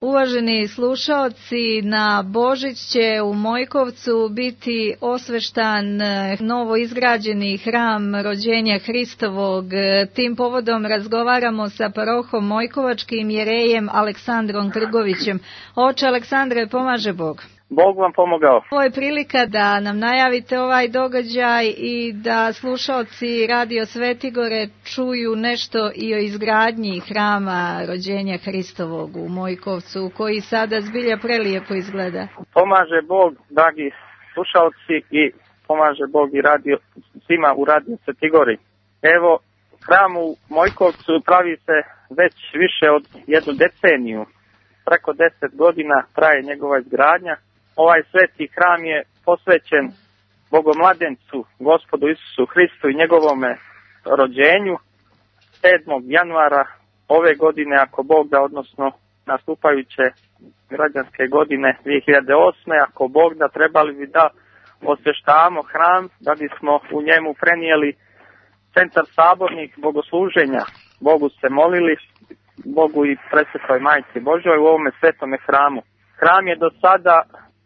Uvaženi slušaoci, na Božić će u Mojkovcu biti osveštan novo izgrađeni hram rođenja Hristovog. Tim povodom razgovaramo sa parohom Mojkovačkim jerejem Aleksandrom Krgovićem. Oče Aleksandre, pomaže Bog. Bog vam pomogao. Ovo je prilika da nam najavite ovaj događaj i da slušaoci Radio Svetigore čuju nešto i o izgradnji hrama rođenja Hristovog u Mojkovcu, koji sada zbilja prelijepo izgleda. Pomaže Bog, dragi slušaoci, i pomaže Bog i svima u Radio Svetigori. Evo, hram u Mojkovcu pravi se već više od 1 deceniju. Preko 10 godina traje njegova izgradnja. Ovaj sveti hram je posvećen Bogomladencu, Gospodu Isusu Hristu i njegovome rođenju 7. januara ove godine, ako Bog da, odnosno nastupajuće građanske godine 2008. Ako Bog da, trebali bi da osveštavamo hram, da bismo u njemu prenijeli centar sabornih bogosluženja. Bogu se molili, Bogu i Presvetoj Majci Božjoj u ovome svetome hramu. Hram je do sada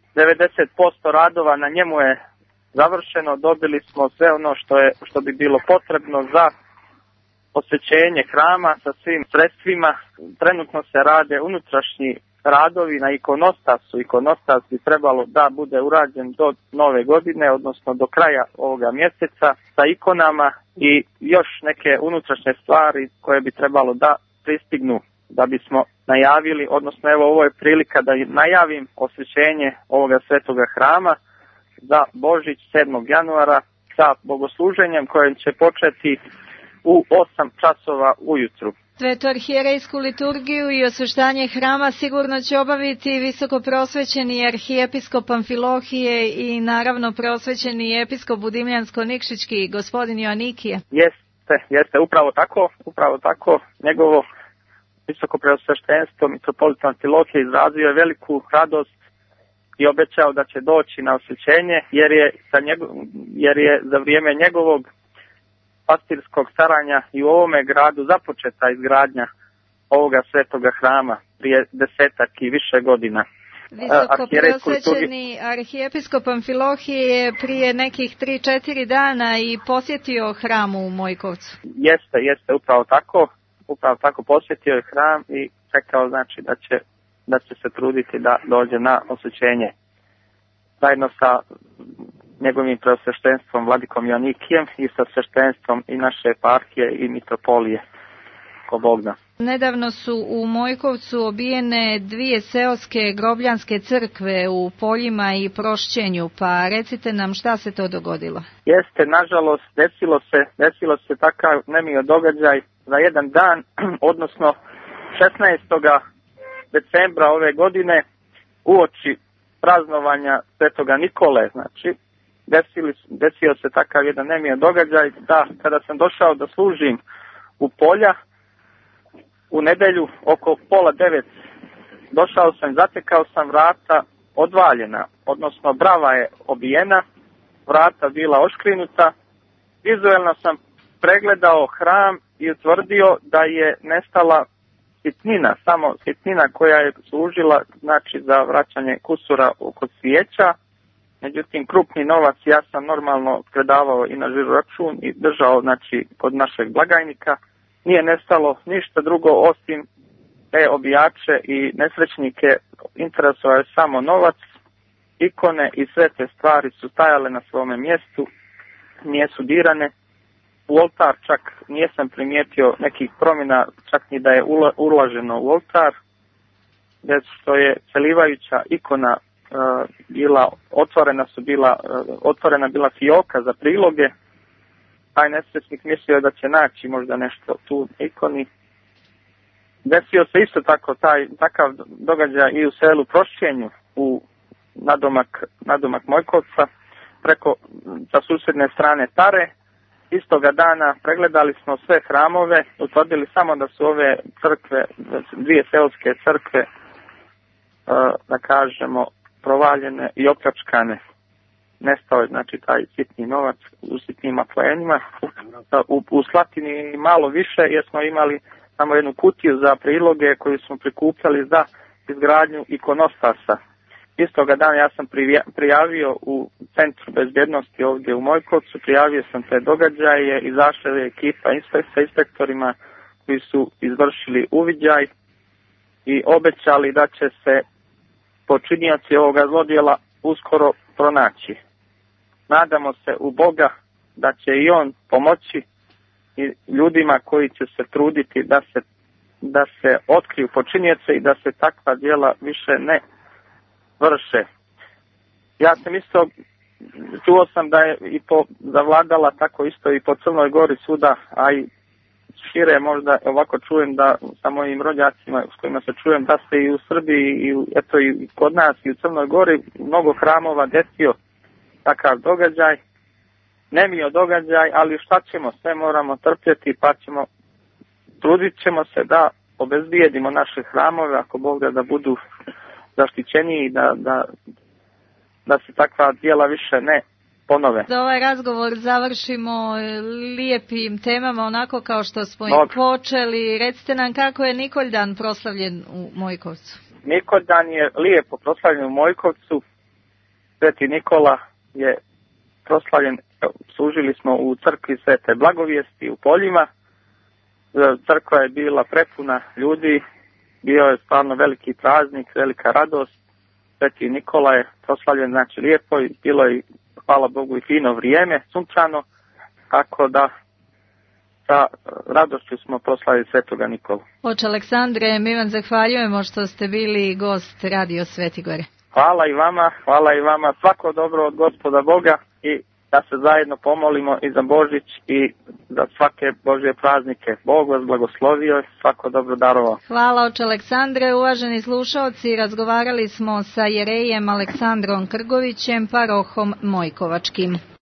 90% radova na njemu je završeno, dobili smo sve ono što bi bilo potrebno za posvećenje hrama sa svim sredstvima. Trenutno se rade unutrašnji radovi na ikonostasu. Ikonostas bi trebalo da bude urađen do nove godine, odnosno do kraja ovoga mjeseca, sa ikonama i još neke unutrašnje stvari koje bi trebalo da pristignu da bismo najavili, odnosno evo ovo je prilika da najavim osvećenje ovoga svetoga hrama za Božić 7. januara sa bogosluženjem koje će početi u 8 časova ujutru. Svetoarhijerejsku liturgiju i osveštanje hrama sigurno će obaviti visoko prosvećeni arhijepiskop Amfilohije i naravno prosvećeni episkop Budimljansko-Nikšićki gospodin Joanikije. Jeste, upravo tako, njegovo visoko preosveštenstvo mitropolita Amfilohije izrazio je veliku radost i obećao da će doći na osvećenje, jer je za vrijeme njegovog pastirskog staranja i u ovome gradu započeta izgradnja ovoga svetoga hrama prije 10 i više godina. Visoko preosvećeni arhijepiskop Amfilohije je prije nekih 3-4 dana i posjetio hram u Mojkovcu. Jeste, upravo tako posjetio je hram i čekao znači da će se truditi da dođe na osvećenje. Zajedno sa njegovim preosveštenstvom vladikom Joanikijem i sa sveštenstvom i naše eparhije i mitropolije, ko Bog da. Nedavno su u Mojkovcu obijene 2 seoske grobljanske crkve u Poljima i Prošćenju, pa recite nam šta se to dogodilo. Jeste, nažalost, desilo se takav nemio događaj za jedan dan, odnosno 16. decembra ove godine, uoči praznovanja Svetoga Nikole, znači, desio se takav jedan nemio događaj da kada sam došao da služim u Polja, u nedjelju oko 8:30 došao sam, zatekao sam vrata odvaljena, odnosno brava je obijena, vrata bila oškrinuta. Vizuelno sam pregledao hram i utvrdio da je nestala sitnina, samo sitnina koja je služila znači za vraćanje kusura oko svijeća. Međutim, krupni novac ja sam normalno predavao i na žiro račun i držao znači kod našeg blagajnika. Nije nestalo ništa drugo osim te obijače i nesrećnike, interesovao je samo novac, ikone i sve te stvari su stajale na svome mjestu, nisu dirane. U oltar čak nisam primijetio nekih promjena, čak ni da je ulaženo u oltar, bez što je celivajuća ikona bila otvorena bila fioka za priloge. Taj nesrećnik mislio da će naći možda nešto tu ikoni. Desio se isto tako takav događaj i u selu Prošćenju, u nadomak Mojkovca, sa susjedne strane Tare. Istoga dana pregledali smo sve hramove, utvrdili samo da su ove crkve, 2 seoske crkve, da kažemo, provaljene i opljačkane. Nestao je znači taj sitni novac u sitnim aplenima. U Slatini malo više jer smo imali samo jednu kutiju za priloge koju smo prikupljali za izgradnju ikonostasa. Istoga dana ja sam prijavio u Centru bezbjednosti ovdje u Mojkovcu, prijavio sam te događaje, izašla je ekipa sa inspektorima koji su izvršili uviđaj i obećali da će se počinioci ovoga zlodjela uskoro pronaći. Nadamo se u Boga da će i on pomoći i ljudima koji će se truditi da se otkriju počinioce i da se takva djela više ne vrše. Ja sam isto, čuo sam da je i zavladala tako isto i po Crnoj Gori svuda, a i šire možda ovako čujem da sa mojim rođacima s kojima se čujem da se i u Srbiji i kod nas i u Crnoj Gori mnogo hramova desio takav događaj. Nemio događaj, ali šta ćemo, sve moramo trpjeti pa trudit ćemo se da obezbijedimo naše hramove ako Bog da budu zaštićeniji i da se takva djela više ne ponove. Da ovaj razgovor završimo lijepim temama onako kao što smo i počeli. Recite nam kako je Nikoldan proslavljen u Mojkovcu. Nikoldan je lijepo proslavljen u Mojkovcu. Sveti Nikola je proslavljen, služili smo u crkvi Svete Blagovijesti u Poljima. Crkva je bila prepuna ljudi, bio je stvarno veliki praznik, velika radost. Sveti Nikola je proslavljen, znači lijepo, i bilo je, hvala Bogu, i fino vrijeme, sunčano, tako da sa radošću smo proslavili Svetoga Nikolu. Oče Aleksandre, mi vam zahvaljujemo što ste bili gost Radio Sveti Gore. Hvala i vama, svako dobro od Gospoda Boga i da se zajedno pomolimo i za Božić i za svake Božje praznike. Bog vas blagoslovio, svako dobro darovao. Hvala oče Aleksandre. Uvaženi slušalci, razgovarali smo sa jerejem Aleksandrom Krgovićem, parohom Mojkovačkim.